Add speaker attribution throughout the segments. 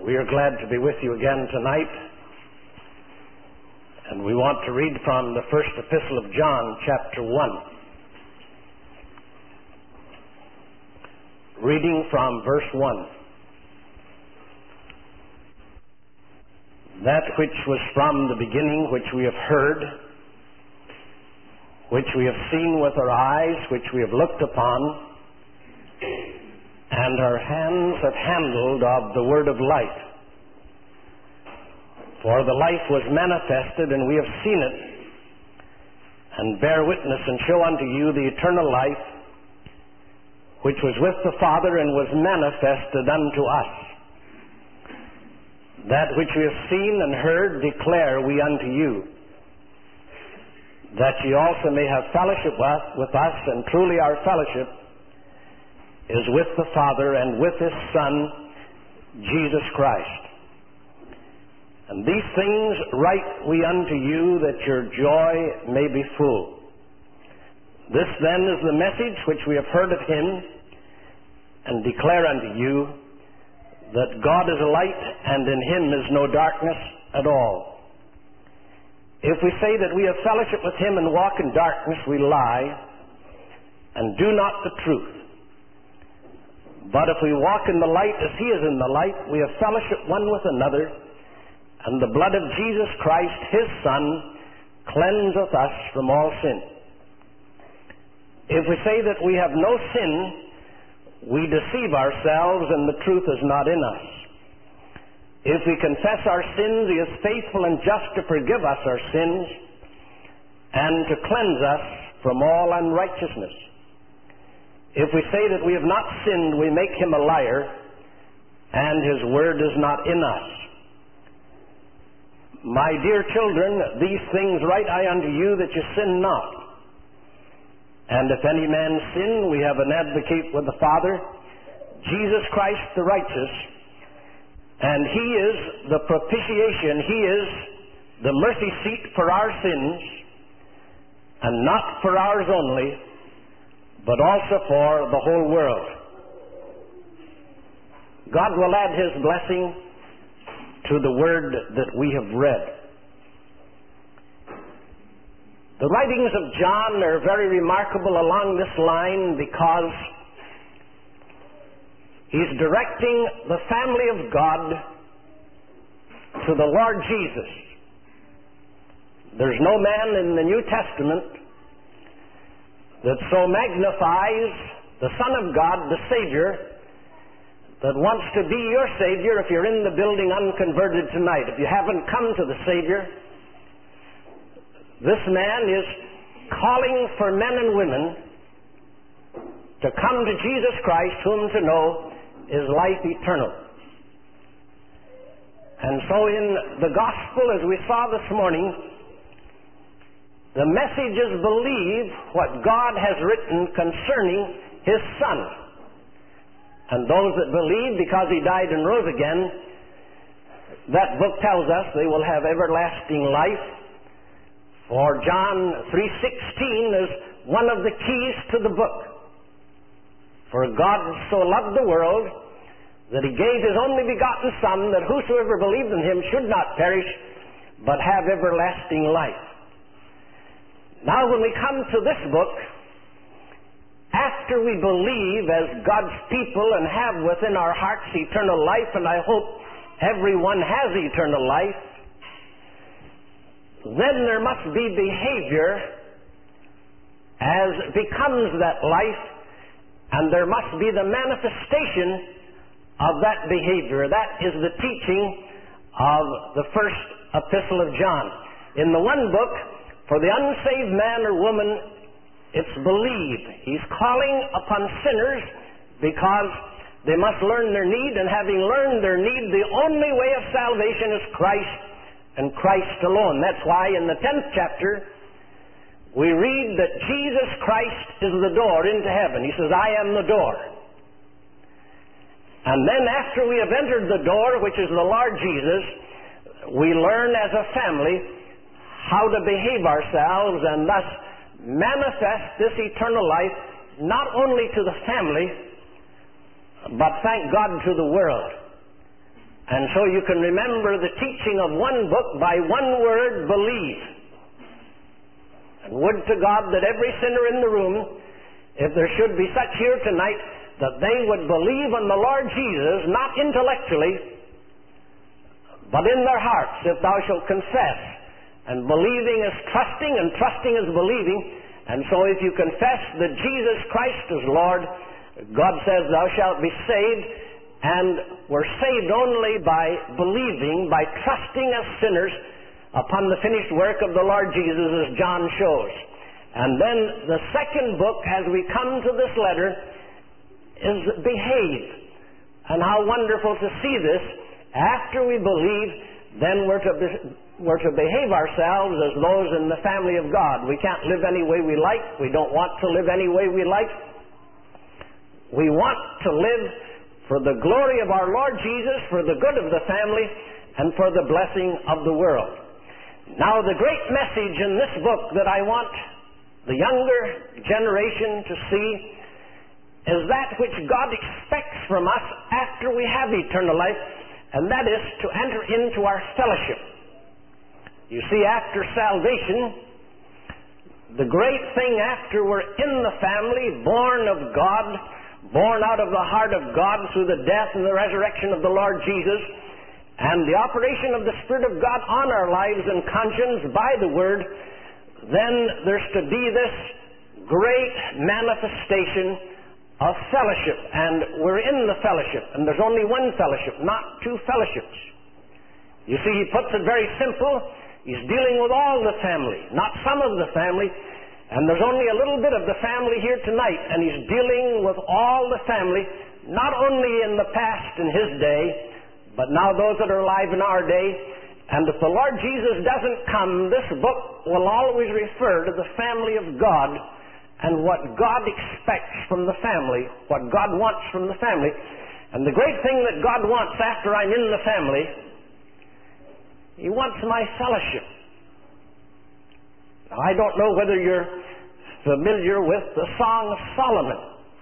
Speaker 1: We are glad to be with you again tonight, and we want to read from the first epistle of John, chapter 1. Reading from verse 1. That which was from the beginning, which we have heard, which we have seen with our eyes, which we have looked upon, and our hands have handled of the word of life. For the life was manifested, and we have seen it, and bear witness and show unto you the eternal life, which was with the Father and was manifested unto us. That which we have seen and heard declare we unto you, that ye also may have fellowship with us, and truly our fellowship is with the Father and with His Son, Jesus Christ. And these things write we unto you, that your joy may be full. This then is the message which we have heard of Him, and declare unto you, that God is a light, and in Him is no darkness at all. If we say that we have fellowship with Him and walk in darkness, we lie, and do not the truth. But if we walk in the light as He is in the light, we have fellowship one with another, and the blood of Jesus Christ, His Son, cleanseth us from all sin. If we say that we have no sin, we deceive ourselves, and the truth is not in us. If we confess our sins, He is faithful and just to forgive us our sins, and to cleanse us from all unrighteousness. If we say that we have not sinned, we make Him a liar, and His word is not in us. My dear children, these things write I unto you, that ye sin not. And if any man sin, we have an advocate with the Father, Jesus Christ the righteous, and He is the propitiation, He is the mercy seat for our sins, and not for ours only, but also for the whole world. God will add His blessing to the word that we have read. The writings of John are very remarkable along this line because he's directing the family of God to the Lord Jesus. There's no man in the New Testament that so magnifies the Son of God, the Savior, that wants to be your Savior if you're in the building unconverted tonight. If you haven't come to the Savior, this man is calling for men and women to come to Jesus Christ, whom to know is life eternal. And so in the gospel, as we saw this morning, the message is believe what God has written concerning His Son. And those that believe, because He died and rose again, that book tells us they will have everlasting life. For John 3:16 is one of the keys to the book. For God so loved the world that He gave His only begotten Son, that whosoever believed in Him should not perish, but have everlasting life. Now when we come to this book, after we believe as God's people and have within our hearts eternal life, and I hope everyone has eternal life, then there must be behavior as becomes that life, and there must be the manifestation of that behavior. That is the teaching of the first epistle of John. In the one book, for the unsaved man or woman, it's believe. He's calling upon sinners because they must learn their need, and having learned their need, the only way of salvation is Christ and Christ alone. That's why in the 10th chapter we read that Jesus Christ is the door into heaven. He says, I am the door. And then after we have entered the door, which is the Lord Jesus, we learn as a family how to behave ourselves and thus manifest this eternal life not only to the family, but thank God to the world. And so you can remember the teaching of one book by one word, believe. And would to God that every sinner in the room, if there should be such here tonight, that they would believe on the Lord Jesus, not intellectually, but in their hearts, if thou shalt confess. And believing is trusting, and trusting is believing. And so if you confess that Jesus Christ is Lord, God says thou shalt be saved. And we're saved only by believing, by trusting as sinners upon the finished work of the Lord Jesus, as John shows. And then the second book, as we come to this letter, is behave. And how wonderful to see this. After we believe, then we're to behave ourselves as those in the family of God. We can't live any way we like. We don't want to live any way we like. We want to live for the glory of our Lord Jesus, for the good of the family, and for the blessing of the world. Now, the great message in this book that I want the younger generation to see is that which God expects from us after we have eternal life, and that is to enter into our fellowship. You see, after salvation, the great thing after we're in the family, born of God, born out of the heart of God through the death and the resurrection of the Lord Jesus, and the operation of the Spirit of God on our lives and conscience by the Word, then there's to be this great manifestation of fellowship. And we're in the fellowship, and there's only one fellowship, not two fellowships. You see, he puts it very simple. He's dealing with all the family, not some of the family. And there's only a little bit of the family here tonight, and he's dealing with all the family, not only in the past in his day, but now those that are alive in our day. And if the Lord Jesus doesn't come, this book will always refer to the family of God and what God expects from the family, what God wants from the family. And the great thing that God wants after I'm in the family, he wants my fellowship. Now, I don't know whether you're familiar with the Song of Solomon.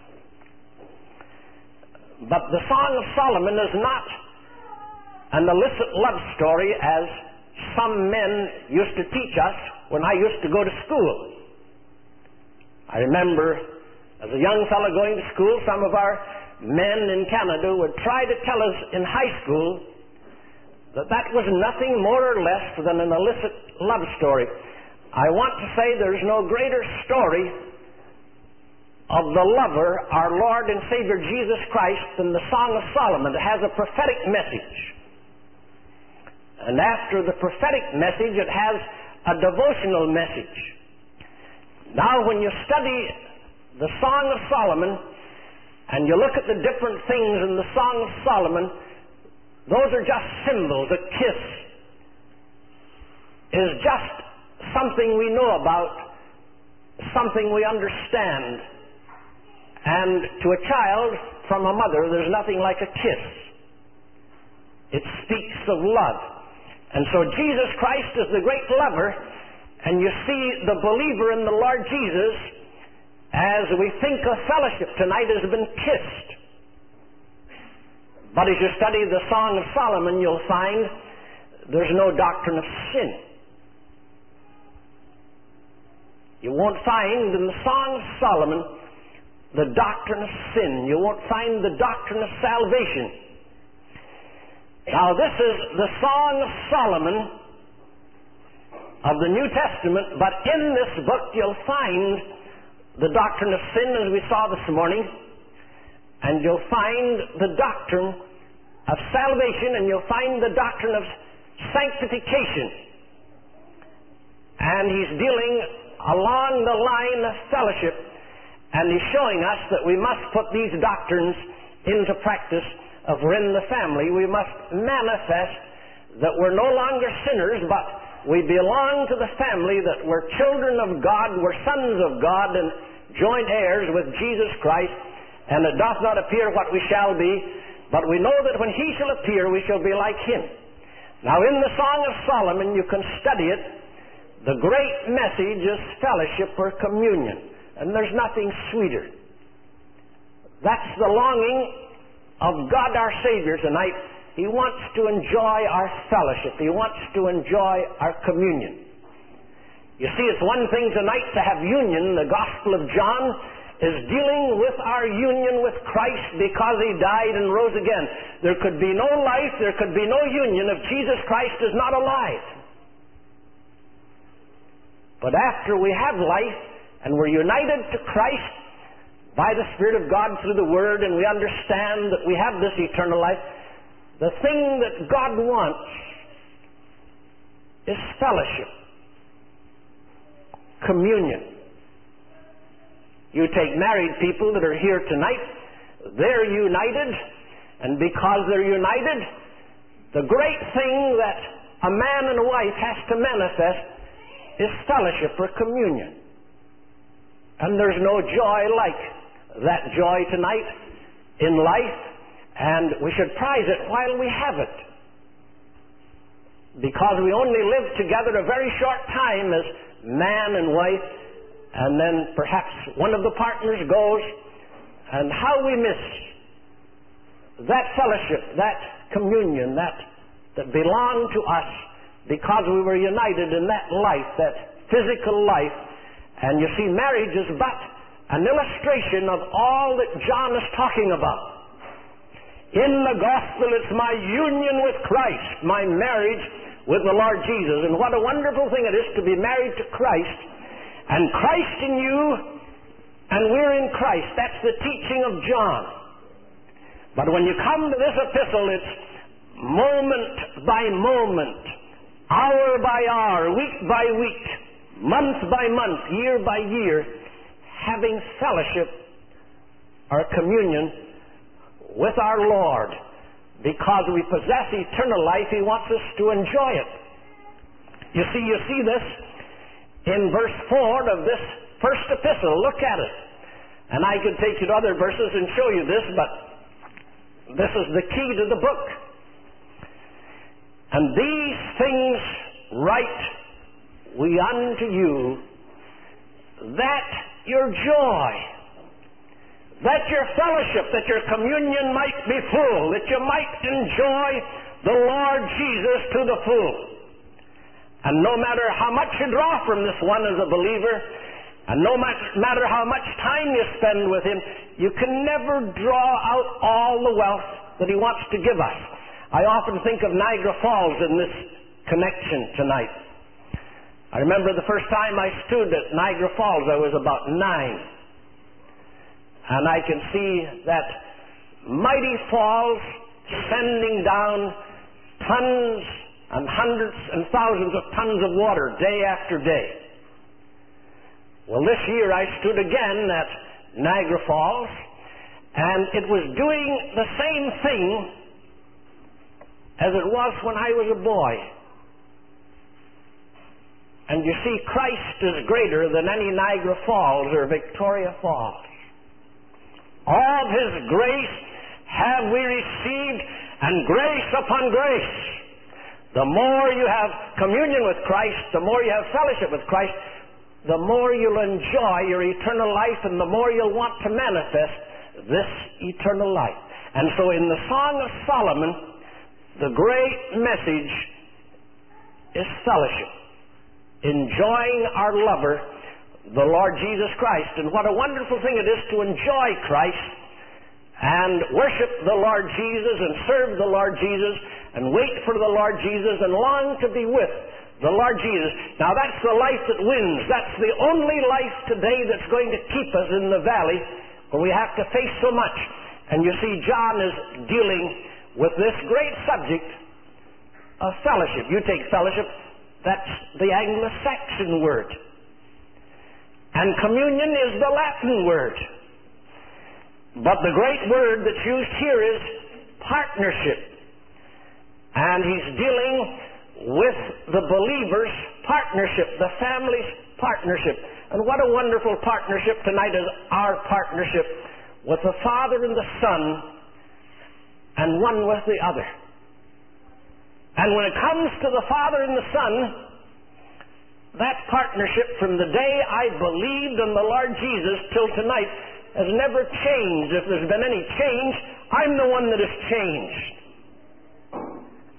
Speaker 1: But the Song of Solomon is not an illicit love story as some men used to teach us when I used to go to school. I remember as a young fellow going to school, some of our men in Canada would try to tell us in high school that that was nothing more or less than an illicit love story. I want to say there's no greater story of the lover, our Lord and Savior Jesus Christ, than the Song of Solomon. It has a prophetic message. And after the prophetic message, it has a devotional message. Now, when you study the Song of Solomon, and you look at the different things in the Song of Solomon, those are just symbols. A kiss is just something we know about, something we understand. And to a child from a mother, there's nothing like a kiss. It speaks of love. And so Jesus Christ is the great lover, and you see the believer in the Lord Jesus, as we think of fellowship tonight, has been kissed. But as you study the Song of Solomon, you'll find there's no doctrine of sin. You won't find in the Song of Solomon the doctrine of sin. You won't find the doctrine of salvation. Now, this is the Song of Solomon of the New Testament, but in this book you'll find the doctrine of sin, as we saw this morning, and you'll find the doctrine of salvation, and you'll find the doctrine of sanctification. And he's dealing along the line of fellowship, and he's showing us that we must put these doctrines into practice. If we're in the family, we must manifest that we're no longer sinners, but we belong to the family, that we're children of God, we're sons of God, and joint heirs with Jesus Christ. And it doth not appear what we shall be, but we know that when he shall appear, we shall be like him. Now, in the Song of Solomon, you can study it. The great message is fellowship or communion, and there's nothing sweeter. That's the longing of God our Savior tonight, He wants to enjoy our fellowship. He wants to enjoy our communion. You see, it's one thing tonight to have union. The Gospel of John is dealing with our union with Christ because He died and rose again. There could be no life, there could be no union if Jesus Christ is not alive. But after we have life and we're united to Christ by the Spirit of God through the Word, and we understand that we have this eternal life, the thing that God wants is fellowship, communion. You take married people that are here tonight, they're united, and because they're united, the great thing that a man and a wife has to manifest is fellowship or communion. And there's no joy like that joy tonight in life, and we should prize it while we have it. Because we only live together a very short time as man and wife, and then perhaps one of the partners goes, and how we miss that fellowship, that communion, that belonged to us because we were united in that life, that physical life. And you see, marriage is but an illustration of all that John is talking about. In the gospel, it's my union with Christ, my marriage with the Lord Jesus. And what a wonderful thing it is to be married to Christ, and Christ in you, and we're in Christ. That's the teaching of John. But when you come to this epistle, it's moment by moment, hour by hour, week by week, month by month, year by year, having fellowship or communion with our Lord. Because we possess eternal life, He wants us to enjoy it. You see this in verse 4 of this first epistle. Look at it. And I could take you to other verses and show you this, but this is the key to the book. And these things write we unto you, that your joy, that your fellowship, that your communion might be full, that you might enjoy the Lord Jesus to the full. And no matter how much you draw from this one as a believer, and no matter how much time you spend with Him, you can never draw out all the wealth that He wants to give us. I often think of Niagara Falls in this connection tonight. I remember the first time I stood at Niagara Falls, I was about 9. And I can see that mighty falls sending down tons and hundreds and thousands of tons of water day after day. Well, this year I stood again at Niagara Falls, and it was doing the same thing as it was when I was a boy. And you see, Christ is greater than any Niagara Falls or Victoria Falls. All of His grace have we received, and grace upon grace. The more you have communion with Christ, the more you have fellowship with Christ, the more you'll enjoy your eternal life, and the more you'll want to manifest this eternal life. And so in the Song of Solomon, the great message is fellowship. Enjoying our lover, the Lord Jesus Christ. And what a wonderful thing it is to enjoy Christ and worship the Lord Jesus and serve the Lord Jesus and wait for the Lord Jesus and long to be with the Lord Jesus. Now that's the life that wins. That's the only life today that's going to keep us in the valley where we have to face so much. And you see, John is dealing with this great subject of fellowship. You take fellowship, that's the Anglo-Saxon word. And communion is the Latin word. But the great word that's used here is partnership. And he's dealing with the believer's partnership, the family's partnership. And what a wonderful partnership tonight is our partnership with the Father and the Son, and one with the other. And when it comes to the Father and the Son, that partnership from the day I believed in the Lord Jesus till tonight has never changed. If there's been any change, I'm the one that has changed.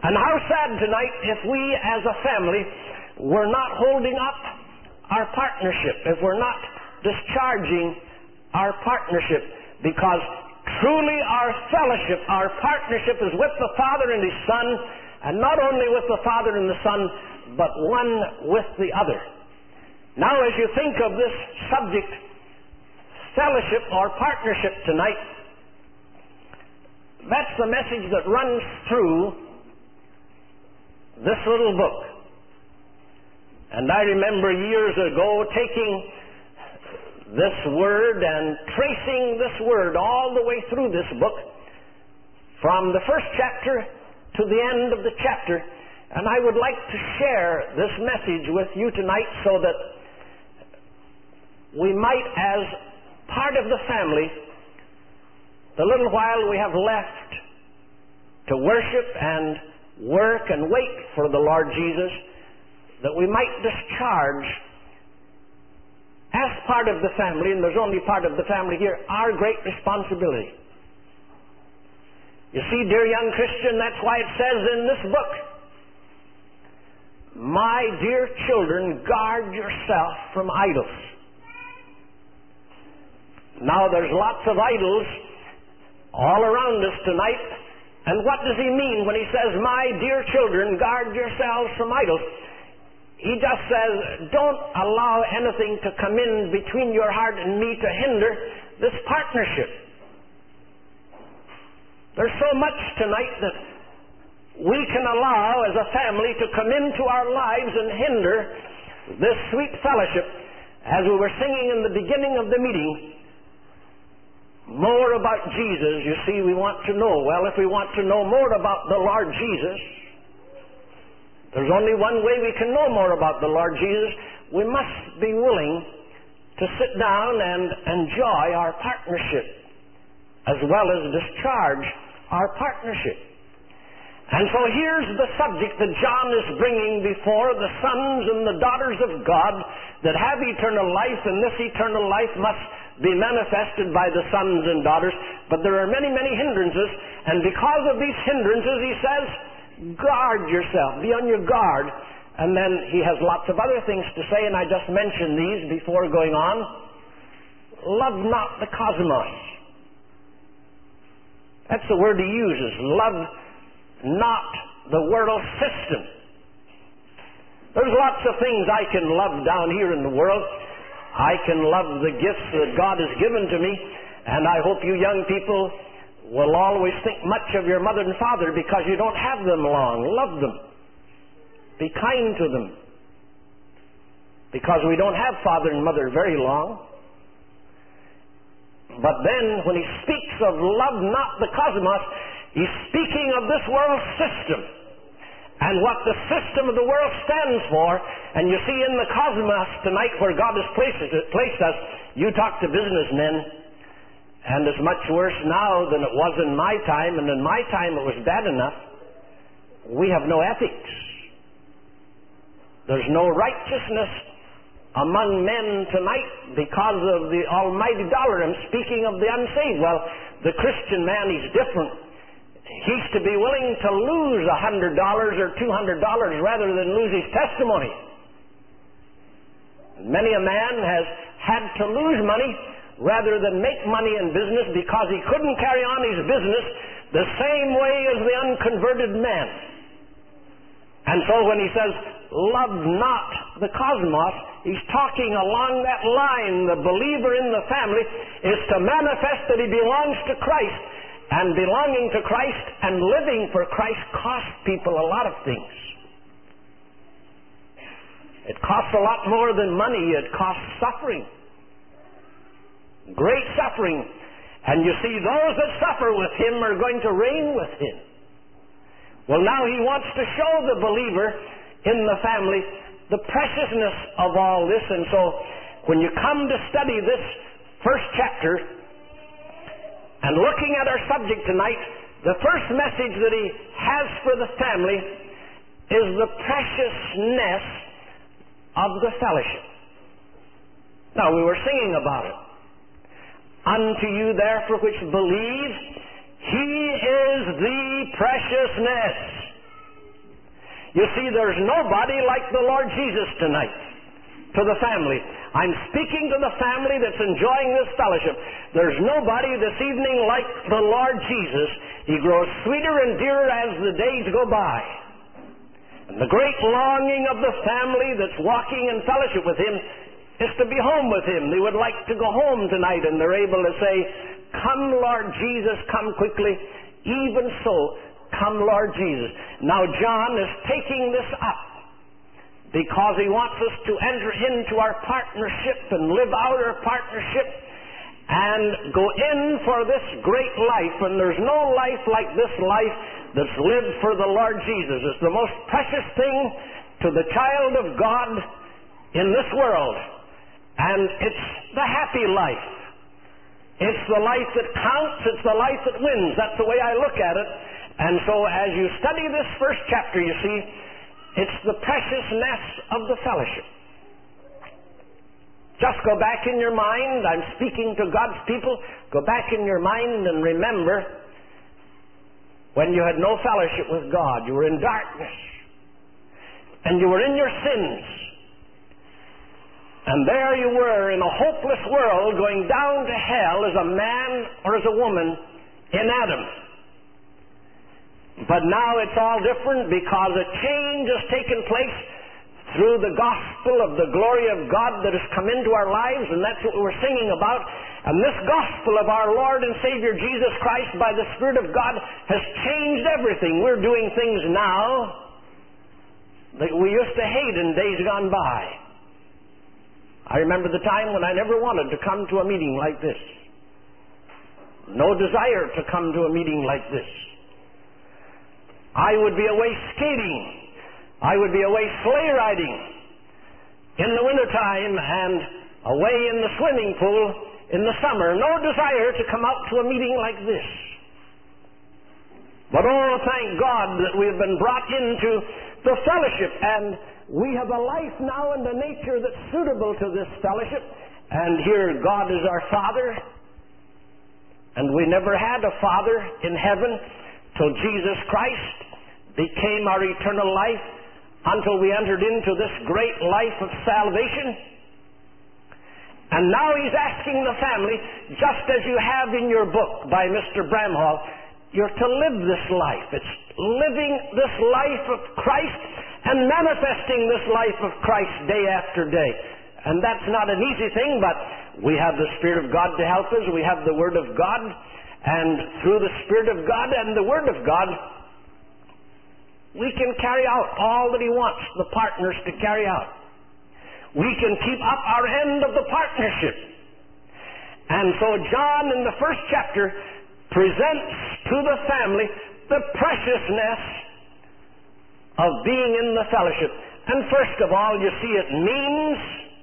Speaker 1: And how sad tonight if we as a family were not holding up our partnership, if we're not discharging our partnership, because truly our fellowship, our partnership is with the Father and His Son, and not only with the Father and the Son, but one with the other. Now, as you think of this subject, fellowship or partnership tonight, that's the message that runs through this little book. And I remember years ago taking this word and tracing this word all the way through this book, from the first chapter to the end of the chapter. And I would like to share this message with you tonight so that we might, as part of the family, the little while we have left to worship and work and wait for the Lord Jesus, that we might discharge, as part of the family, and there's only part of the family here, our great responsibility. You see, dear young Christian, that's why it says in this book, "My dear children, guard yourself from idols." Now, there's lots of idols all around us tonight. And what does he mean when he says, "My dear children, guard yourselves from idols"? He just says, don't allow anything to come in between your heart and me to hinder this partnership. There's so much tonight that we can allow as a family to come into our lives and hinder this sweet fellowship. As we were singing in the beginning of the meeting, more about Jesus. You see, we want to know. Well, if we want to know more about the Lord Jesus, there's only one way we can know more about the Lord Jesus. We must be willing to sit down and enjoy our partnership, as well as discharge our partnership. And so here's the subject that John is bringing before the sons and the daughters of God that have eternal life, and this eternal life must be manifested by the sons and daughters. But there are many, many hindrances, and because of these hindrances, he says, guard yourself, be on your guard. And then he has lots of other things to say, and I just mentioned these before going on. Love not the cosmos. That's the word he uses. Love not the world system. There's lots of things I can love down here in the world. I can love the gifts that God has given to me, and I hope you young people will always think much of your mother and father because you don't have them long. Love them. Be kind to them. Because we don't have father and mother very long. But then when he speaks of love not the cosmos, he's speaking of this world system and what the system of the world stands for. And you see, in the cosmos tonight where God has placed us, you talk to businessmen, and it's much worse now than it was in my time, and in my time it was bad enough. We have no ethics. There's no righteousness among men tonight because of the almighty dollar. I'm speaking of the unsaved. Well, the Christian man, he's different. He's to be willing to lose $100 or $200 rather than lose his testimony. Many a man has had to lose money rather than make money in business because he couldn't carry on his business the same way as the unconverted man. And so when he says, love not the cosmos, he's talking along that line. The believer in the family is to manifest that he belongs to Christ. And belonging to Christ and living for Christ costs people a lot of things. It costs a lot more than money. It costs suffering. Great suffering. And you see, those that suffer with him are going to reign with him. Well, now he wants to show the believer in the family the preciousness of all this. And so when you come to study this first chapter, and looking at our subject tonight, the first message that he has for the family is the preciousness of the fellowship. Now, we were singing about it. Unto you, therefore, which believe, he is the preciousness. You see, there's nobody like the Lord Jesus tonight to the family. I'm speaking to the family that's enjoying this fellowship. There's nobody this evening like the Lord Jesus. He grows sweeter and dearer as the days go by. And the great longing of the family that's walking in fellowship with Him is to be home with Him. They would like to go home tonight, and they're able to say, "Come, Lord Jesus, come quickly. Even so, come, Lord Jesus." Now John is taking this up because he wants us to enter into our partnership and live out our partnership and go in for this great life. And there's no life like this life that's lived for the Lord Jesus. It's the most precious thing to the child of God in this world. And it's the happy life. It's the life that counts. It's the life that wins. That's the way I look at it. And so as you study this first chapter, you see, it's the preciousness of the fellowship. Just go back in your mind. I'm speaking to God's people. Go back in your mind and remember when you had no fellowship with God. You were in darkness. And you were in your sins. And there you were in a hopeless world going down to hell as a man or as a woman in Adam. But now it's all different because a change has taken place through the gospel of the glory of God that has come into our lives, and that's what we're singing about. And this gospel of our Lord and Savior Jesus Christ by the Spirit of God has changed everything. We're doing things now that we used to hate in days gone by. I remember the time when I never wanted to come to a meeting like this. No desire to come to a meeting like this. I would be away skating. I would be away sleigh riding in the wintertime and away in the swimming pool in the summer. No desire to come out to a meeting like this. But oh, thank God that we have been brought into the fellowship, and we have a life now and a nature that's suitable to this fellowship. And here God is our Father, and we never had a Father in heaven till Jesus Christ became our eternal life, until we entered into this great life of salvation. And now He's asking the family, just as you have in your book by Mr. Bramhall, you're to live this life. It's living this life of Christ and manifesting this life of Christ day after day. And that's not an easy thing, but we have the Spirit of God to help us. We have the Word of God. And through the Spirit of God and the Word of God, we can carry out all that He wants the partners to carry out. We can keep up our end of the partnership. And so John in the first chapter presents to the family the preciousness of being in the fellowship. And first of all, you see, it means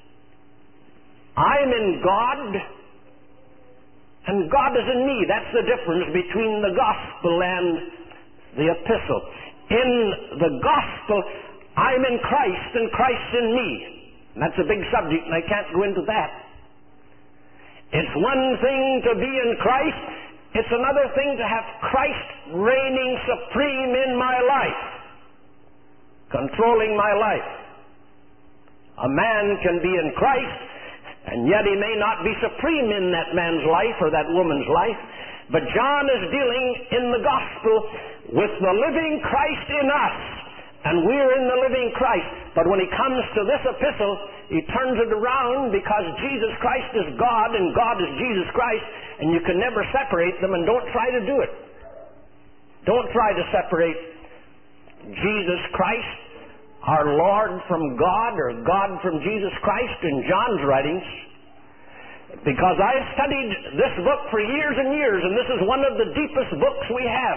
Speaker 1: I'm in God and God is in me. That's the difference between the gospel and the epistle. In the gospel, I'm in Christ and Christ in me. And that's a big subject, and I can't go into that. It's one thing to be in Christ. It's another thing to have Christ reigning supreme in my life, controlling my life. A man can be in Christ, and yet he may not be supreme in that man's life or that woman's life. But John is dealing in the gospel with the living Christ in us, and we're in the living Christ. But when he comes to this epistle, he turns it around because Jesus Christ is God and God is Jesus Christ, and you can never separate them, and don't try to do it. Don't try to separate Jesus Christ, our Lord, from God, or God from Jesus Christ in John's writings. Because I've studied this book for years and years, and this is one of the deepest books we have.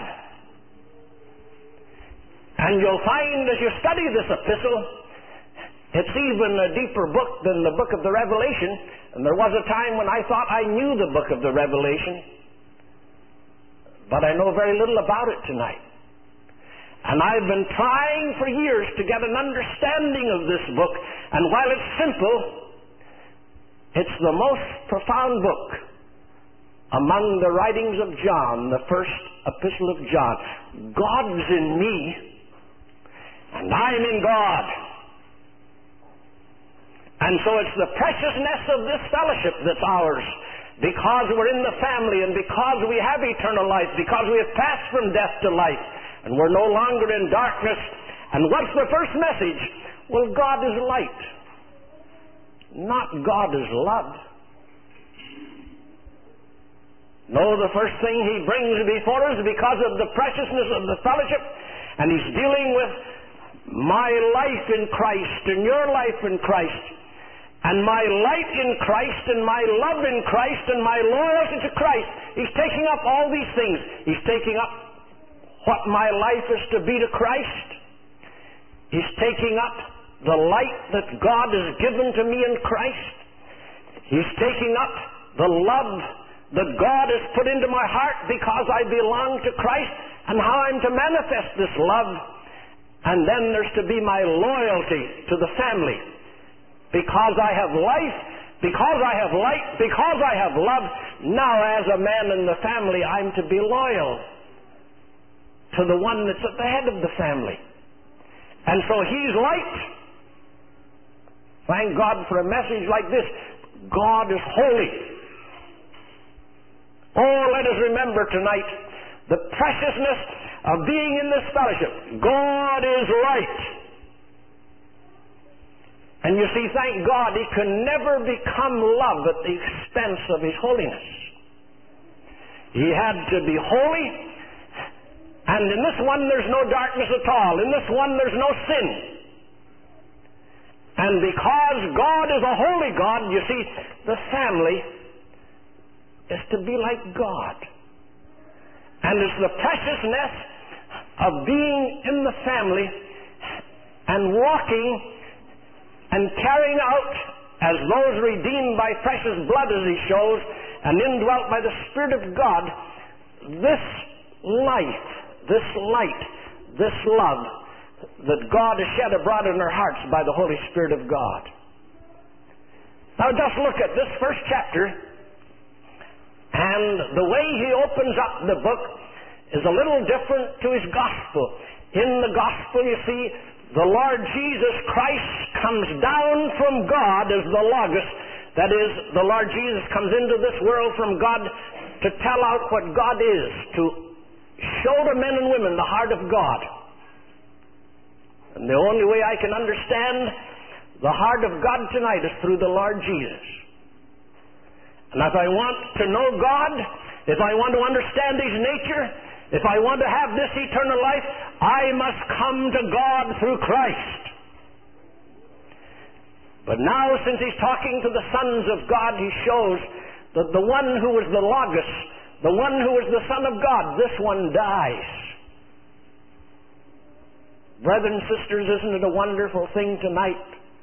Speaker 1: And you'll find as you study this epistle, it's even a deeper book than the book of the Revelation. And there was a time when I thought I knew the book of the Revelation, but I know very little about it tonight. And I've been trying for years to get an understanding of this book, and while it's simple, it's the most profound book among the writings of John, the first epistle of John. God's in me, and I'm in God. And so it's the preciousness of this fellowship that's ours, because we're in the family, and because we have eternal life, because we have passed from death to life, and we're no longer in darkness. And what's the first message? Well, God is light, not God is love. No, the first thing He brings before us, because of the preciousness of the fellowship, and He's dealing with my life in Christ and your life in Christ, and my light in Christ, and my love in Christ, and my loyalty to Christ. He's taking up all these things. He's taking up what my life is to be to Christ. He's taking up the light that God has given to me in Christ. He's taking up the love that God has put into my heart because I belong to Christ, and how I'm to manifest this love. And then there's to be my loyalty to the family. Because I have life, because I have light, because I have love, now as a man in the family, I'm to be loyal to the one that's at the head of the family. And so He's light. Thank God for a message like this. God is holy. Oh, let us remember tonight the preciousness of being in this fellowship. God is light. And you see, thank God, He can never become love at the expense of His holiness. He had to be holy, and in this one there's no darkness at all. In this one there's no sin. And because God is a holy God, you see, the family is to be like God. And it's the preciousness of being in the family and walking and carrying out, as those redeemed by precious blood, as He shows, and indwelt by the Spirit of God, this life, this light, this love that God has shed abroad in our hearts by the Holy Spirit of God. Now just look at this first chapter, and the way he opens up the book is a little different to his gospel. In the gospel, you see, the Lord Jesus Christ comes down from God as the Logos. That is, the Lord Jesus comes into this world from God to tell out what God is, to show to men and women the heart of God. And the only way I can understand the heart of God tonight is through the Lord Jesus. And if I want to know God, if I want to understand His nature, if I want to have this eternal life, I must come to God through Christ. But now, since He's talking to the sons of God, He shows that the one who was the Logos, the one who was the Son of God, this one dies. Brethren and sisters, isn't it a wonderful thing tonight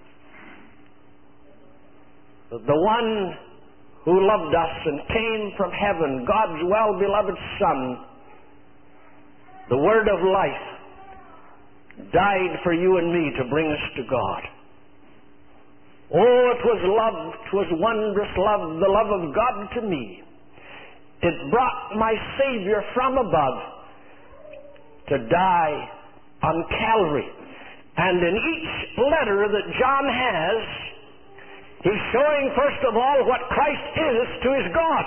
Speaker 1: that the one who loved us and came from heaven, God's well-beloved Son, the Word of life, died for you and me to bring us to God. Oh, it was love, it was wondrous love, the love of God to me. It brought my Savior from above to die on Calvary. And in each letter that John has, he's showing first of all what Christ is to his God.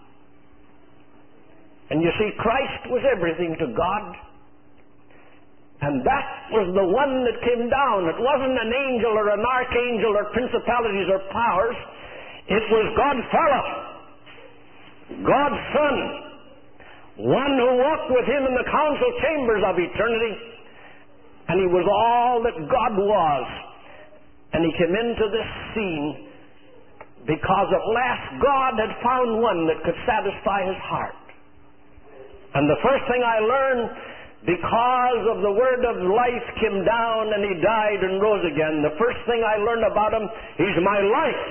Speaker 1: And you see, Christ was everything to God. And that was the one that came down. It wasn't an angel or an archangel or principalities or powers. It was God's fellow, God's Son, one who walked with Him in the council chambers of eternity. And He was all that God was. And He came into this scene because at last God had found one that could satisfy His heart. And the first thing I learned, because of the Word of life came down and He died and rose again, the first thing I learned about Him, He's my life.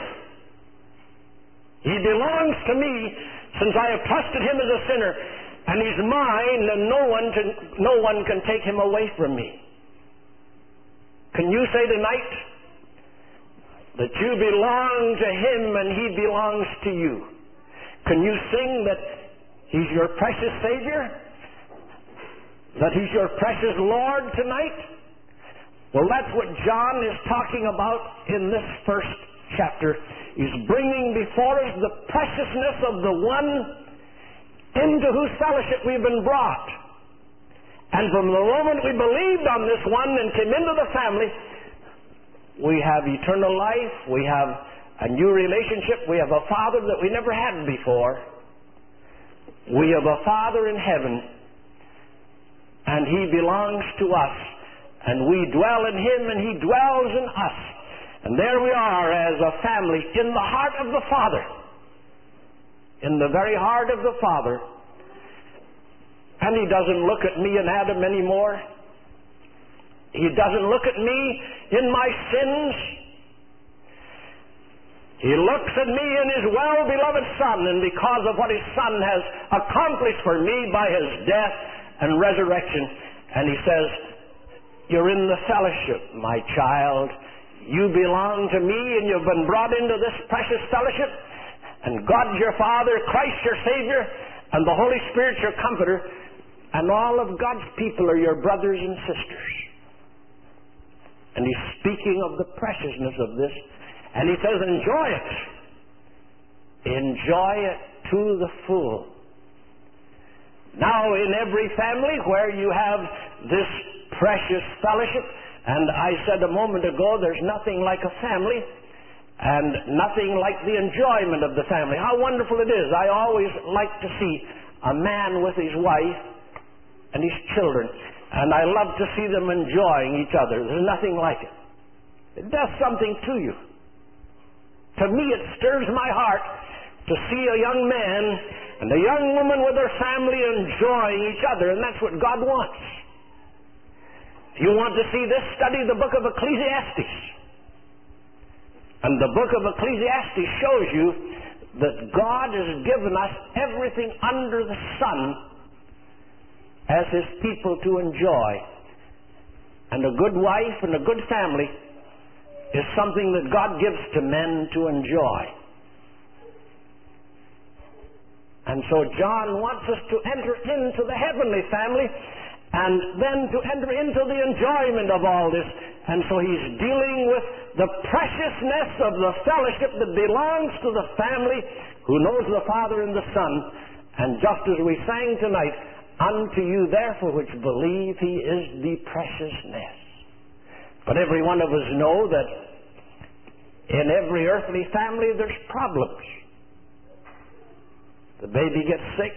Speaker 1: He belongs to me since I have trusted Him as a sinner, and He's mine, and no one can take Him away from me. Can you say tonight that you belong to Him and He belongs to you? Can you sing that He's your precious Savior? That He's your precious Lord tonight? Well, that's what John is talking about in this first chapter. He's bringing before us the preciousness of the one into whose fellowship we've been brought. And from the moment we believed on this one and came into the family, we have eternal life, we have a new relationship, we have a Father that we never had before. We have a Father in heaven, and He belongs to us, and we dwell in Him, and He dwells in us. And there we are as a family in the heart of the Father, in the very heart of the Father. And He doesn't look at me and Adam anymore. He doesn't look at me in my sins. He looks at me in His well-beloved Son, and because of what His Son has accomplished for me by His death and resurrection, and He says, you're in the fellowship, my child. You belong to me, and you've been brought into this precious fellowship, and God your Father, Christ your Savior, and the Holy Spirit your Comforter, and all of God's people are your brothers and sisters. And He's speaking of the preciousness of this, and He says, enjoy it. Enjoy it to the full. Now, in every family where you have this precious fellowship, and I said a moment ago, there's nothing like a family, and nothing like the enjoyment of the family. How wonderful it is. I always like to see a man with his wife and his children, and I love to see them enjoying each other. There's nothing like it. It does something to you. To me, it stirs my heart to see a young man and a young woman with their family enjoying each other, and that's what God wants. If you want to see this, study the book of Ecclesiastes. And the book of Ecclesiastes shows you that God has given us everything under the sun as His people to enjoy. And a good wife and a good family is something that God gives to men to enjoy. And so John wants us to enter into the heavenly family and then to enter into the enjoyment of all this. And so he's dealing with the preciousness of the fellowship that belongs to the family who knows the Father and the Son. And just as we sang tonight, unto you therefore which believe, He is the preciousness. But every one of us know that in every earthly family there's problems. The baby gets sick.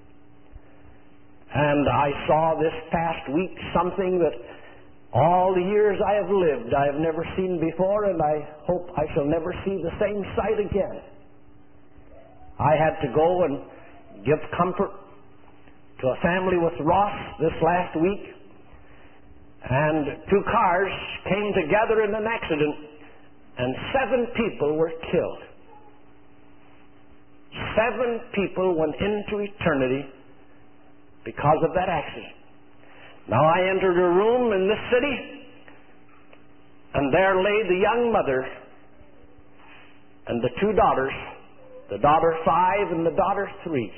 Speaker 1: And I saw this past week something that all the years I have lived I have never seen before, and I hope I shall never see the same sight again. I had to go and give comfort to a family with Ross this last week, and 2 cars came together in an accident, and 7 people were killed. 7 people went into eternity because of that accident. Now I entered a room in this city, and there lay the young mother and the 2 daughters, the daughter 5 and the daughter 3.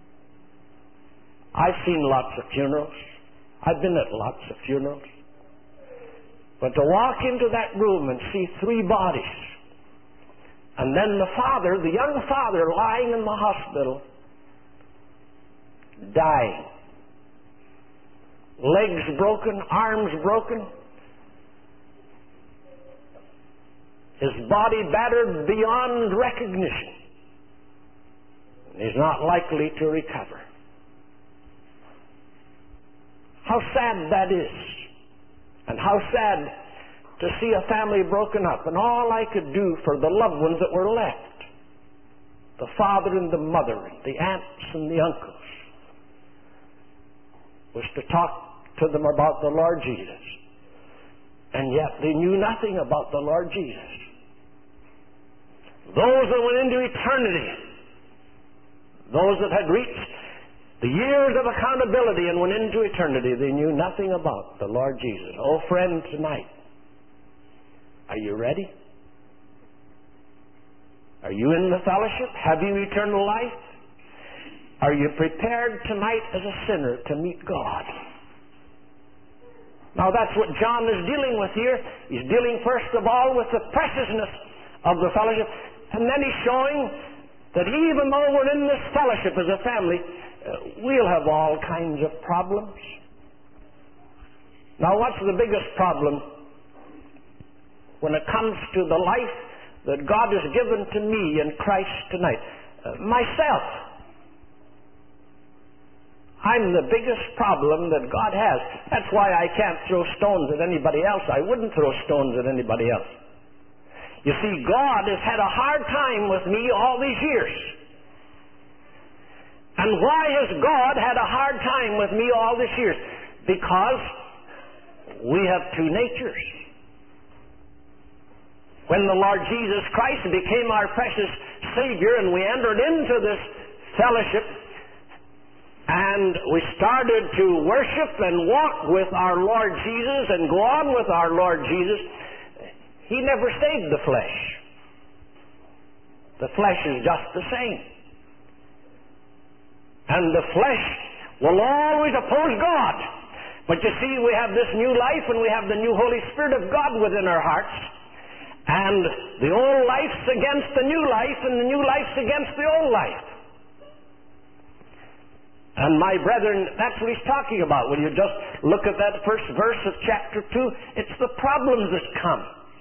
Speaker 1: I've seen lots of funerals. I've been at lots of funerals. But to walk into that room and see 3 bodies, and then the father, the young father, lying in the hospital, dying. Legs broken, arms broken, his body battered beyond recognition. He's not likely to recover. How sad that is. And how sad to see a family broken up. And all I could do for the loved ones that were left, the father and the mother, the aunts and the uncles, was to talk to them about the Lord Jesus. And yet they knew nothing about the Lord Jesus. Those that went into eternity, those that had reached the years of accountability and went into eternity, they knew nothing about the Lord Jesus. Oh, friend, tonight, are you ready? Are you in the fellowship? Have you eternal life? Are you prepared tonight as a sinner to meet God? Now that's what John is dealing with here. He's dealing first of all with the preciousness of the fellowship, and then he's showing that even though we're in this fellowship as a family, we'll have all kinds of problems. Now what's the biggest problem when it comes to the life that God has given to me in Christ tonight? Myself. I'm the biggest problem that God has. That's why I can't throw stones at anybody else. I wouldn't throw stones at anybody else. You see, God has had a hard time with me all these years. And why has God had a hard time with me all these years? Because we have two natures. When the Lord Jesus Christ became our precious Savior and we entered into this fellowship, and we started to worship and walk with our Lord Jesus and go on with our Lord Jesus, He never saved the flesh. The flesh is just the same. And the flesh will always oppose God. But you see, we have this new life and we have the new Holy Spirit of God within our hearts. And the old life's against the new life and the new life's against the old life. And my brethren, that's what he's talking about. When you just look at that first verse of chapter 2, it's the problems that come.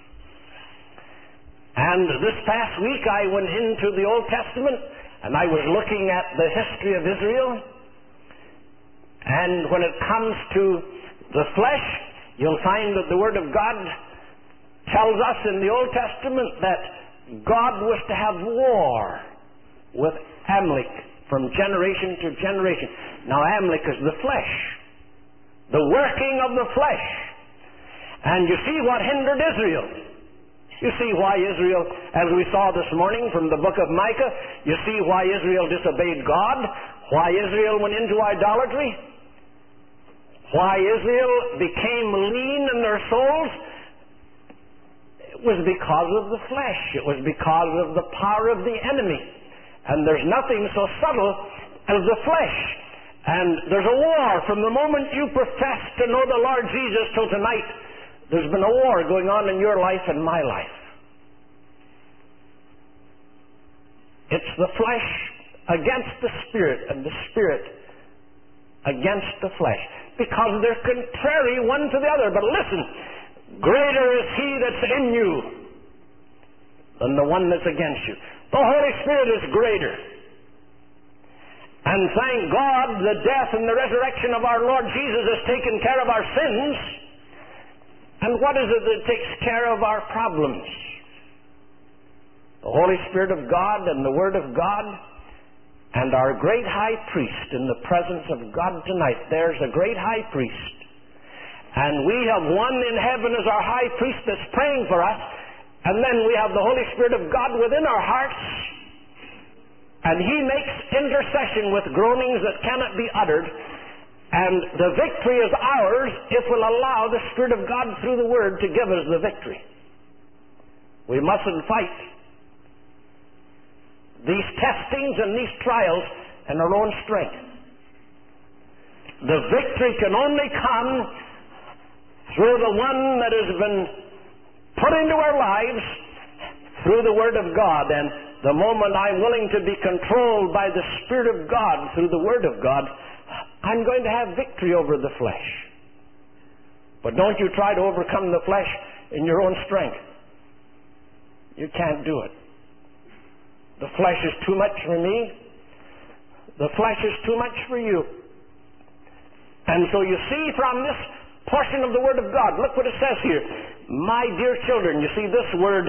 Speaker 1: And this past week I went into the Old Testament and I was looking at the history of Israel. And when it comes to the flesh, you'll find that the Word of God tells us in the Old Testament that God was to have war with Amalek from generation to generation. Now Amalek is the flesh, the working of the flesh. And you see what hindered Israel. You see why Israel, as we saw this morning from the book of Micah, you see why Israel disobeyed God, why Israel went into idolatry, why Israel became lean in their souls. It was because of the flesh. It was because of the power of the enemy. And there's nothing so subtle as the flesh. And there's a war from the moment you profess to know the Lord Jesus till tonight. There's been a war going on in your life and my life. It's the flesh against the Spirit and the Spirit against the flesh. Because they're contrary one to the other. But listen, greater is He that's in you than the one that's against you. The Holy Spirit is greater. And thank God the death and the resurrection of our Lord Jesus has taken care of our sins. And what is it that takes care of our problems? The Holy Spirit of God and the Word of God and our great high priest in the presence of God tonight. There's a great high priest. And we have one in heaven as our high priest that's praying for us. And then we have the Holy Spirit of God within our hearts. And He makes intercession with groanings that cannot be uttered. And the victory is ours if we'll allow the Spirit of God through the Word to give us the victory. We mustn't fight these testings and these trials in our own strength. The victory can only come through the one that has been put into our lives through the Word of God. And the moment I'm willing to be controlled by the Spirit of God through the Word of God, I'm going to have victory over the flesh. But don't you try to overcome the flesh in your own strength. You can't do it. The flesh is too much for me. The flesh is too much for you. And so you see from this portion of the Word of God, look what it says here. My dear children, you see this word,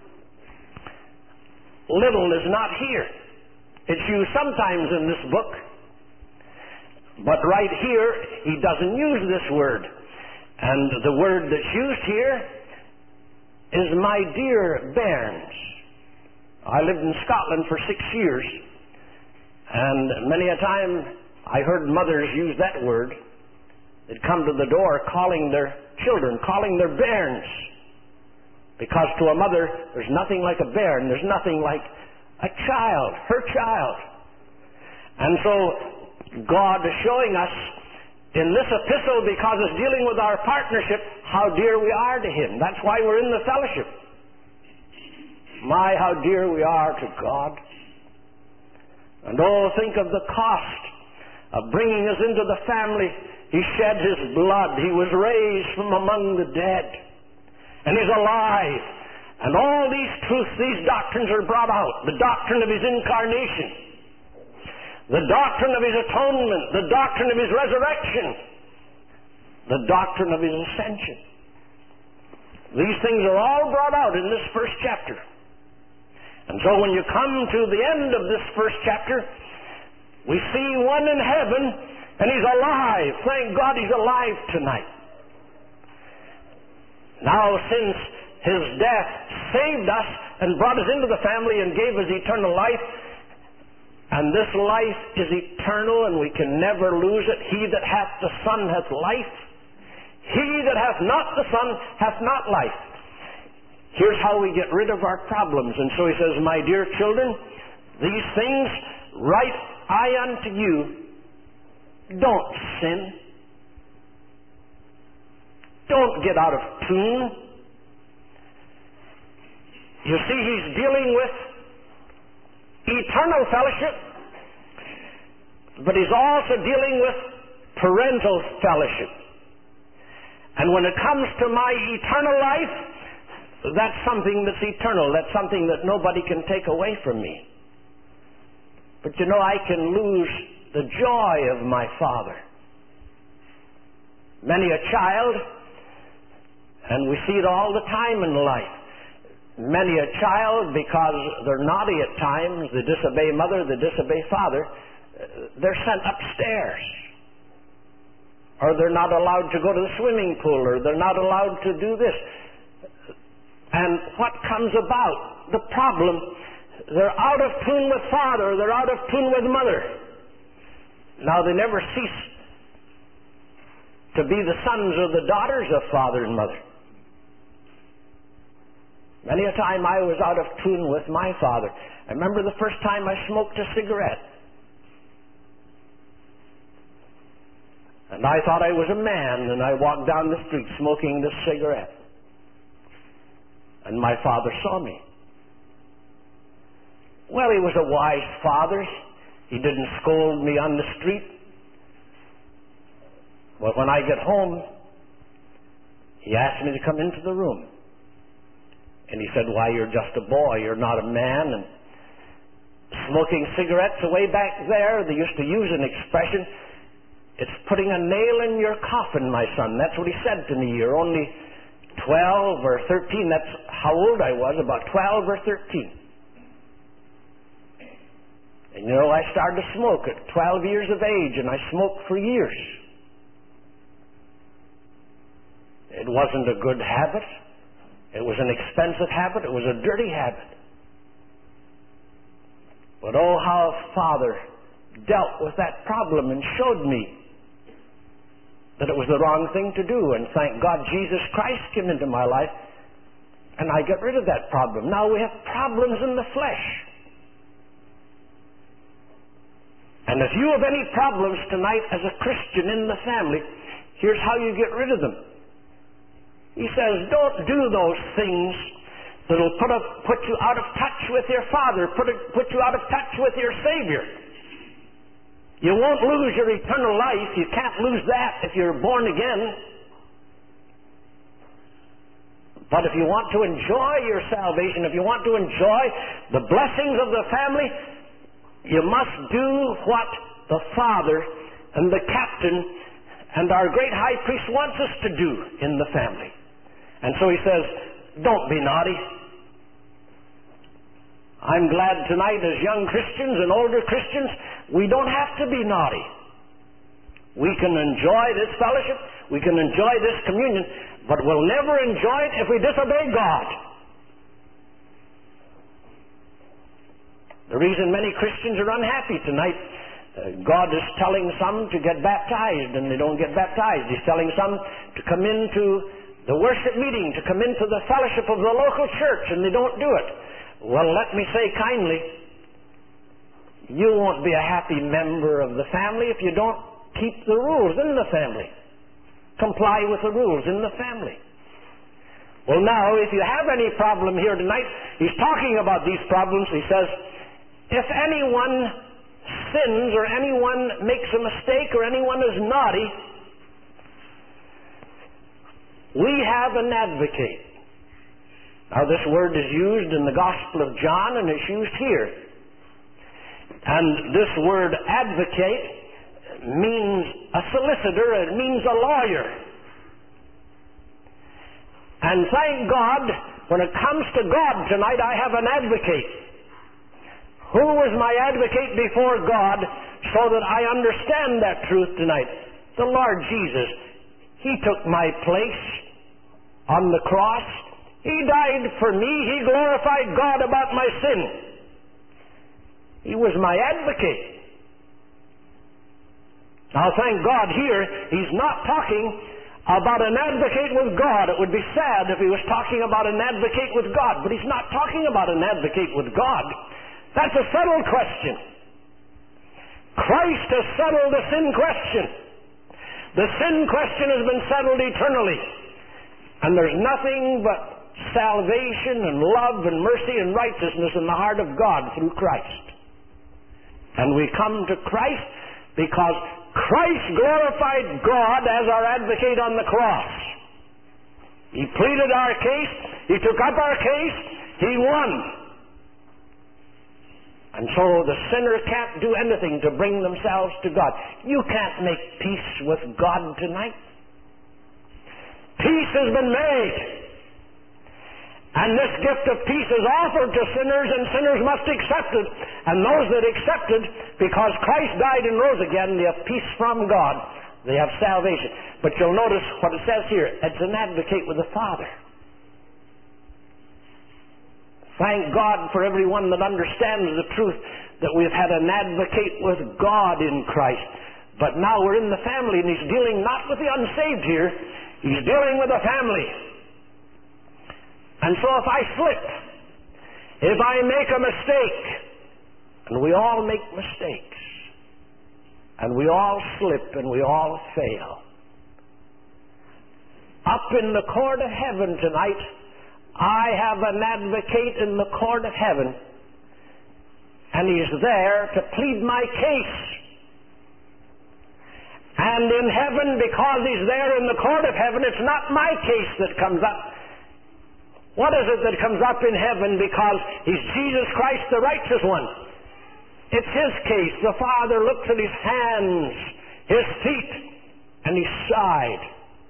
Speaker 1: little, is not here. It's used sometimes in this book. But right here, he doesn't use this word. And the word that's used here is my dear bairns. I lived in Scotland for 6 years. And many a time I heard mothers use that word. They'd come to the door calling their children, calling their bairns. Because to a mother, there's nothing like a bairn. There's nothing like a child, her child. And so God is showing us in this epistle, because it's dealing with our partnership, how dear we are to Him. That's why we're in the fellowship. My, how dear we are to God. And oh, think of the cost of bringing us into the family. He shed His blood. He was raised from among the dead. And He's alive. And all these truths, these doctrines are brought out. The doctrine of His incarnation. The doctrine of His atonement. The doctrine of His resurrection. The doctrine of His ascension. These things are all brought out in this first chapter. And so when you come to the end of this first chapter, we see one in heaven, and He's alive. Thank God He's alive tonight. Now, since His death saved us and brought us into the family and gave us eternal life, and this life is eternal and we can never lose it. He that hath the Son hath life. He that hath not the Son hath not life. Here's how we get rid of our problems. And so He says, my dear children, these things write I unto you. Don't sin. Don't get out of tune. You see, He's dealing with eternal fellowship, but He's also dealing with parental fellowship. And when it comes to my eternal life, that's something that's eternal. That's something that nobody can take away from me. But you know, I can lose the joy of my Father. Many a child, and we see it all the time in life, many a child, because they're naughty at times, they disobey mother, they disobey father, they're sent upstairs. Or they're not allowed to go to the swimming pool, or they're not allowed to do this. And what comes about? The problem, they're out of tune with father, they're out of tune with mother. Now they never cease to be the sons or the daughters of father and mother. Many a time I was out of tune with my father. I remember the first time I smoked a cigarette. And I thought I was a man, and I walked down the street smoking this cigarette. And my father saw me. Well, he was a wise father. He didn't scold me on the street. But when I get home, he asked me to come into the room. And he said, why, you're just a boy, you're not a man. And smoking cigarettes away back there, they used to use an expression, it's putting a nail in your coffin, my son. That's what he said to me. You're only 12 or 13. That's how old I was, about 12 or 13. And you know, I started to smoke at 12 years of age, and I smoked for years. It wasn't a good habit. It was an expensive habit. It was a dirty habit. But oh, how Father dealt with that problem and showed me that it was the wrong thing to do. And thank God Jesus Christ came into my life, and I got rid of that problem. Now we have problems in the flesh. And if you have any problems tonight as a Christian in the family, here's how you get rid of them. He says, don't do those things that'll put you out of touch with your Father, put you out of touch with your Savior. You won't lose your eternal life. You can't lose that if you're born again. But if you want to enjoy your salvation, if you want to enjoy the blessings of the family, you must do what the Father and the Captain and our great High Priest wants us to do in the family. And so he says, don't be naughty. I'm glad tonight as young Christians and older Christians, we don't have to be naughty. We can enjoy this fellowship, we can enjoy this communion, but we'll never enjoy it if we disobey God. The reason many Christians are unhappy tonight, God is telling some to get baptized and they don't get baptized. He's telling some to come into the worship meeting, to come into the fellowship of the local church, and they don't do it. Well, let me say kindly, you won't be a happy member of the family if you don't keep the rules in the family. Comply with the rules in the family. Well, now, if you have any problem here tonight, he's talking about these problems. He says, if anyone sins or anyone makes a mistake or anyone is naughty, we have an advocate. Now, this word is used in the Gospel of John, and it's used here. And this word advocate means a solicitor, it means a lawyer. And thank God, when it comes to God tonight, I have an advocate. Who was my advocate before God so that I understand that truth tonight? The Lord Jesus. He took my place on the cross. He died for me. He glorified God about my sin. He was my advocate. Now, thank God here, he's not talking about an advocate with God. It would be sad if he was talking about an advocate with God, but he's not talking about an advocate with God. That's a settled question. Christ has settled the sin question. The sin question has been settled eternally. And there's nothing but salvation and love and mercy and righteousness in the heart of God through Christ. And we come to Christ because Christ glorified God as our advocate on the cross. He pleaded our case. He took up our case. He won. And so the sinner can't do anything to bring themselves to God. You can't make peace with God tonight. Peace has been made. And this gift of peace is offered to sinners, and sinners must accept it. And those that accept it, because Christ died and rose again, they have peace from God. They have salvation. But you'll notice what it says here. It's an advocate with the Father. Thank God for everyone that understands the truth that we've had an advocate with God in Christ. But now we're in the family, and he's dealing not with the unsaved here. He's dealing with the family. And so if I slip, if I make a mistake, and we all make mistakes, and we all slip, and we all fail, up in the court of heaven tonight, I have an advocate in the court of heaven, and he's there to plead my case. And in heaven, because he's there in the court of heaven, it's not my case that comes up. What is it that comes up in heaven because he's Jesus Christ, the righteous one? It's his case. The Father looks at his hands, his feet, and his side.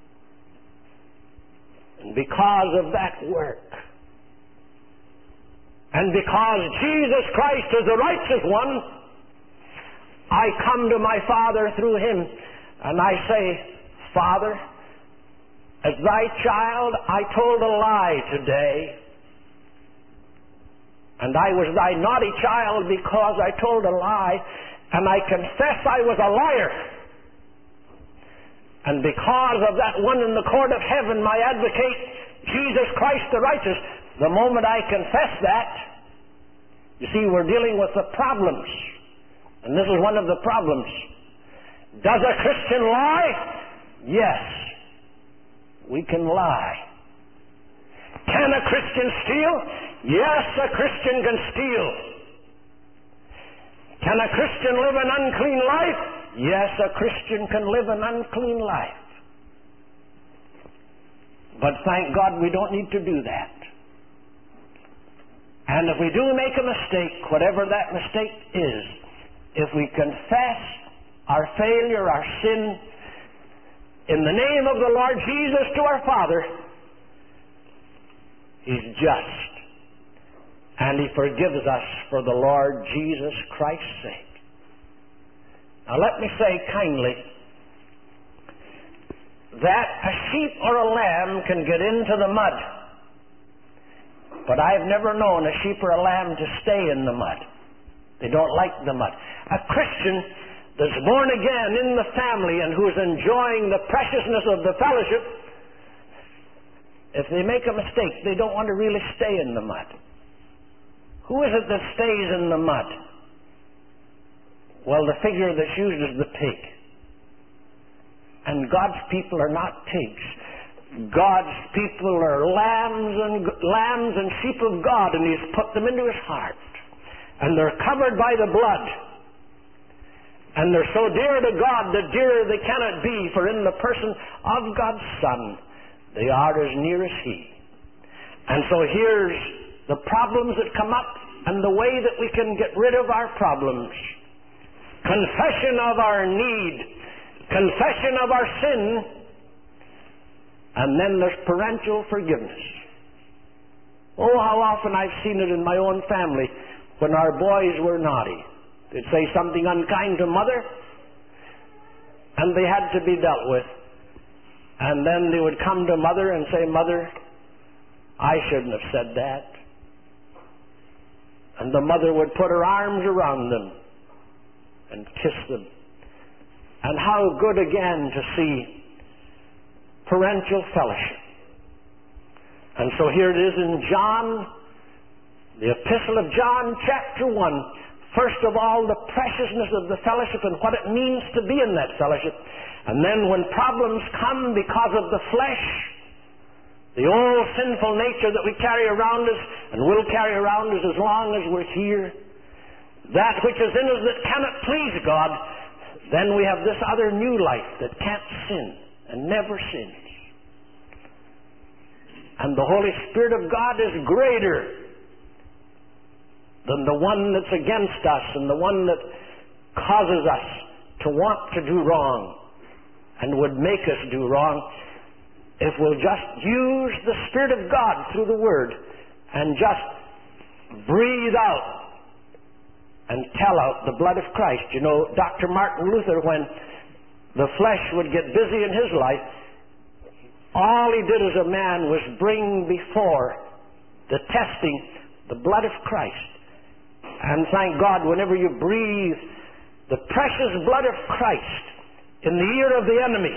Speaker 1: And because of that work, and because Jesus Christ is the righteous one, I come to my Father through him, and I say, Father, as thy child, I told a lie today. And I was thy naughty child because I told a lie, and I confess I was a liar. And because of that one in the court of heaven, my advocate, Jesus Christ the righteous, the moment I confess that, you see, we're dealing with the problems. And this is one of the problems. Does a Christian lie? Yes. We can lie. Can a Christian steal? Yes, a Christian can steal. Can a Christian live an unclean life? Yes, a Christian can live an unclean life. But thank God we don't need to do that. And if we do make a mistake, whatever that mistake is, if we confess our failure, our sin, in the name of the Lord Jesus to our Father, he's just. And he forgives us for the Lord Jesus Christ's sake. Now let me say kindly that a sheep or a lamb can get into the mud. But I've never known a sheep or a lamb to stay in the mud. They don't like the mud. A Christian that's born again in the family and who's enjoying the preciousness of the fellowship, if they make a mistake, they don't want to really stay in the mud. Who is it that stays in the mud? Well, the figure that's used is the pig. And God's people are not pigs. God's people are lambs and sheep of God, and He's put them into His heart. And they're covered by the blood. And they're so dear to God that dearer they cannot be, for in the person of God's Son, they are as near as He. And so here's the problems that come up and the way that we can get rid of our problems. Confession of our need, confession of our sin, and then there's parental forgiveness. Oh, how often I've seen it in my own family when our boys were naughty. They'd say something unkind to mother, and they had to be dealt with. And then they would come to mother and say, "Mother, I shouldn't have said that." And the mother would put her arms around them and kiss them. And how good again to see parental fellowship. And so here it is in John, the Epistle of John, chapter 1. First of all, the preciousness of the fellowship and what it means to be in that fellowship. And then when problems come because of the flesh, the old sinful nature that we carry around us and will carry around us as long as we're here, that which is in us that cannot please God, then we have this other new life that can't sin and never sins. And the Holy Spirit of God is greater than the one that's against us and the one that causes us to want to do wrong and would make us do wrong, if we'll just use the Spirit of God through the Word and just breathe out and tell out the blood of Christ. You know, Dr. Martin Luther, when the flesh would get busy in his life, all he did as a man was bring before the testing the blood of Christ. And thank God, whenever you breathe the precious blood of Christ in the ear of the enemy,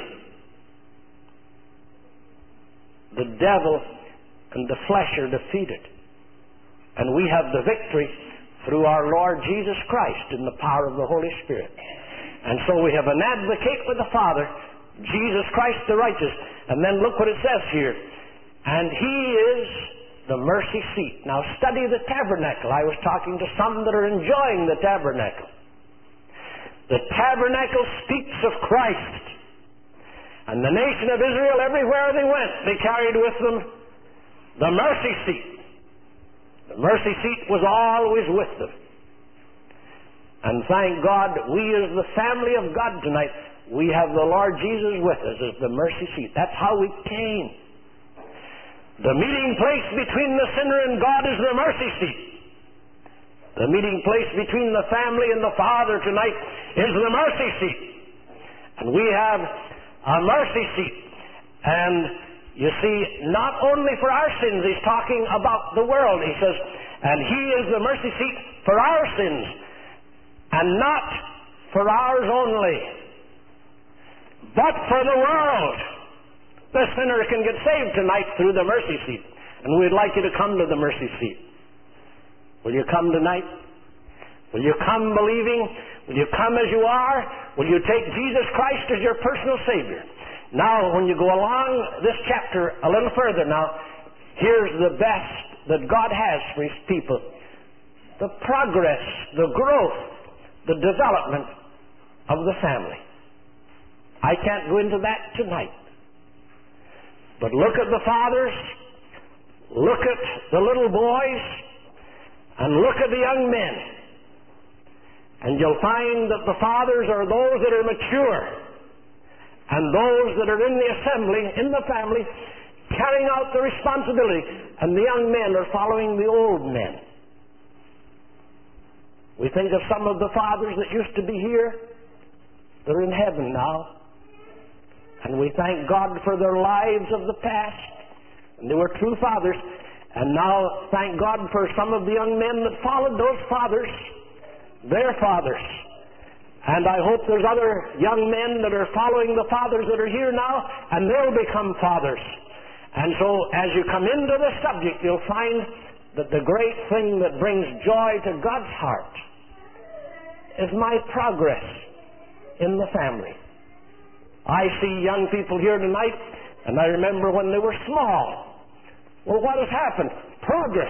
Speaker 1: the devil and the flesh are defeated. And we have the victory through our Lord Jesus Christ in the power of the Holy Spirit. And so we have an advocate with the Father, Jesus Christ the righteous. And then look what it says here. And He is the mercy seat. Now study the tabernacle. I was talking to some that are enjoying the tabernacle. The tabernacle speaks of Christ. And the nation of Israel, everywhere they went, they carried with them the mercy seat. The mercy seat was always with them. And thank God, we as the family of God tonight, we have the Lord Jesus with us as the mercy seat. That's how we came. The meeting place between the sinner and God is the mercy seat. The meeting place between the family and the Father tonight is the mercy seat. And we have a mercy seat. And you see, not only for our sins, He's talking about the world. He says, and He is the mercy seat for our sins, and not for ours only, but for the world. The sinner can get saved tonight through the mercy seat. And we'd like you to come to the mercy seat. Will you come tonight? Will you come believing? Will you come as you are? Will you take Jesus Christ as your personal Savior? Now, when you go along this chapter a little further now, here's the best that God has for His people. The progress, the growth, the development of the family. I can't go into that tonight. But look at the fathers, look at the little boys, and look at the young men. And you'll find that the fathers are those that are mature, and those that are in the assembly, in the family, carrying out the responsibility, and the young men are following the old men. We think of some of the fathers that used to be here. They're in heaven now. And we thank God for their lives of the past. And they were true fathers. And now thank God for some of the young men that followed those fathers, their fathers. And I hope there's other young men that are following the fathers that are here now, and they'll become fathers. And so as you come into the subject, you'll find that the great thing that brings joy to God's heart is my progress in the family. I see young people here tonight, and I remember when they were small. Well, what has happened? Progress.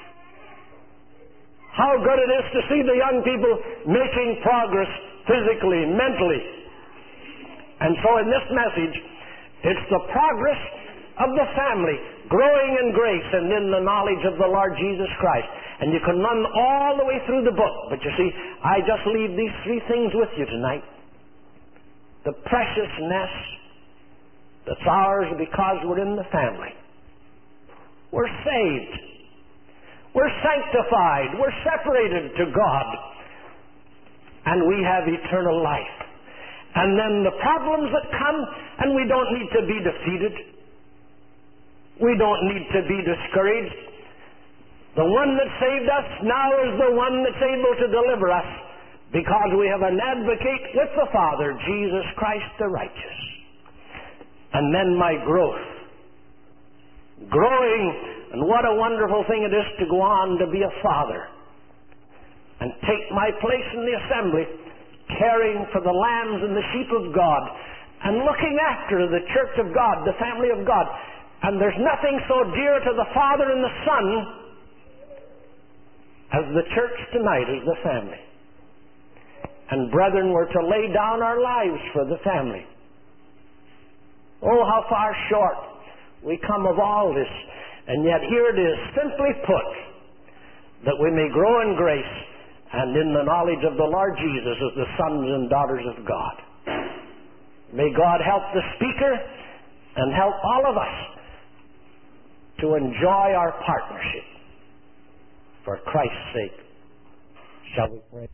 Speaker 1: How good it is to see the young people making progress physically, mentally. And so in this message, it's the progress of the family growing in grace and in the knowledge of the Lord Jesus Christ. And you can run all the way through the book. But you see, I just leave these three things with you tonight. The preciousness that's ours because we're in the family. We're saved. We're sanctified. We're separated to God. And we have eternal life. And then the problems that come, and we don't need to be defeated. We don't need to be discouraged. The one that saved us now is the one that's able to deliver us, because we have an advocate with the Father, Jesus Christ the righteous. And then my growth. Growing, and what a wonderful thing it is to go on to be a father and take my place in the assembly, caring for the lambs and the sheep of God, and looking after the church of God, the family of God. And there's nothing so dear to the Father and the Son as the church tonight, as the family. And brethren, we're to lay down our lives for the family. Oh, how far short we come of all this. And yet here it is, simply put, that we may grow in grace and in the knowledge of the Lord Jesus as the sons and daughters of God. May God help the speaker and help all of us to enjoy our partnership. For Christ's sake, shall we pray?